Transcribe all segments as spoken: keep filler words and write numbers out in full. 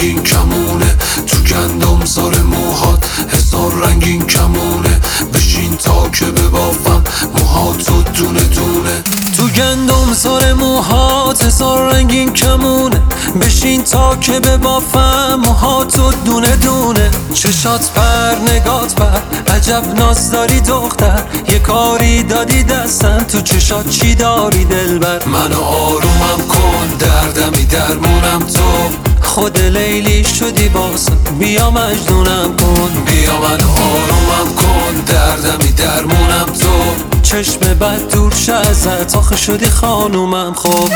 رنگین کمونه، تو گندم سار موهات هزار رنگین کمونه. بشین تا که ببافم موهاتو دونه دونه. تو گندم سار موهات هزار رنگین کمونه، بشین تا که ببافم موهاتو دونه دونه. چشات پر نگات پر عجب ناز داری دختر، یه کاری دادی دستم تو چشات چی داری دلبر. منو آرومم کن دردمی درمونم تو، خود لیلی شدی باسم بیا مجنونم کن. بیا منو آرومم کن دردمی درمونم تو، چشم بد دور شه ازت آخه شدی خانومم. خب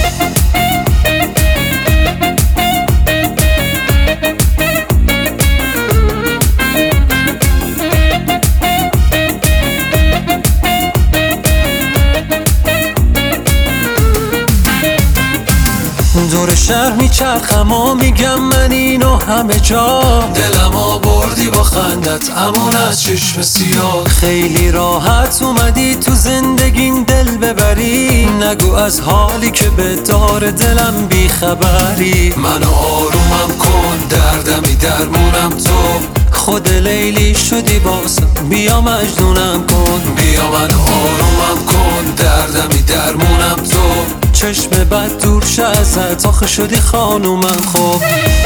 دور شهر میچرخم و میگم من اینو همه جا، دلم آوردی با خندت امون از چشم سیاه. خیلی راحت اومدی تو زندگیم دل ببری، نگو از حالی که به دار دلم بیخبری. منو آرومم کن دردمی درمونم تو، خود لیلی شدی باسم بیا مجنونم کن. بیا منو آرومم کن دردمی درمونم تو، چشم بد دور شه ازت آخه شدی خانومم. خب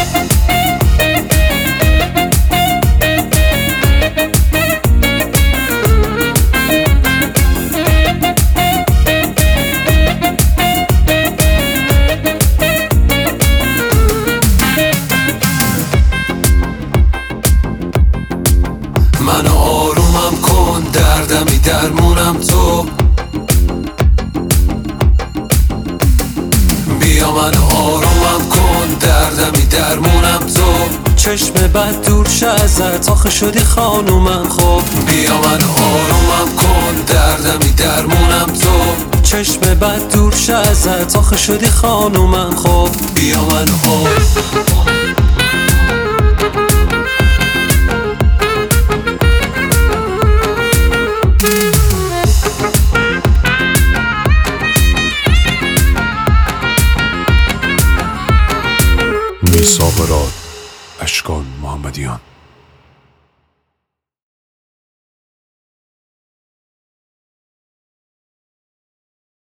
منو آرومم کن دردمی درمونم تو، بیا منو آرومم کن دردمی درمونم تو، چشم بد دور شه ازت آخه شدی خانومم. خب بیا منو آرومم کن دردمی درمونم تو، چشم بد دور شه ازت آخه شدی خانومم. خب بیا منو آرومم. میساق راد اشکان محمدیان.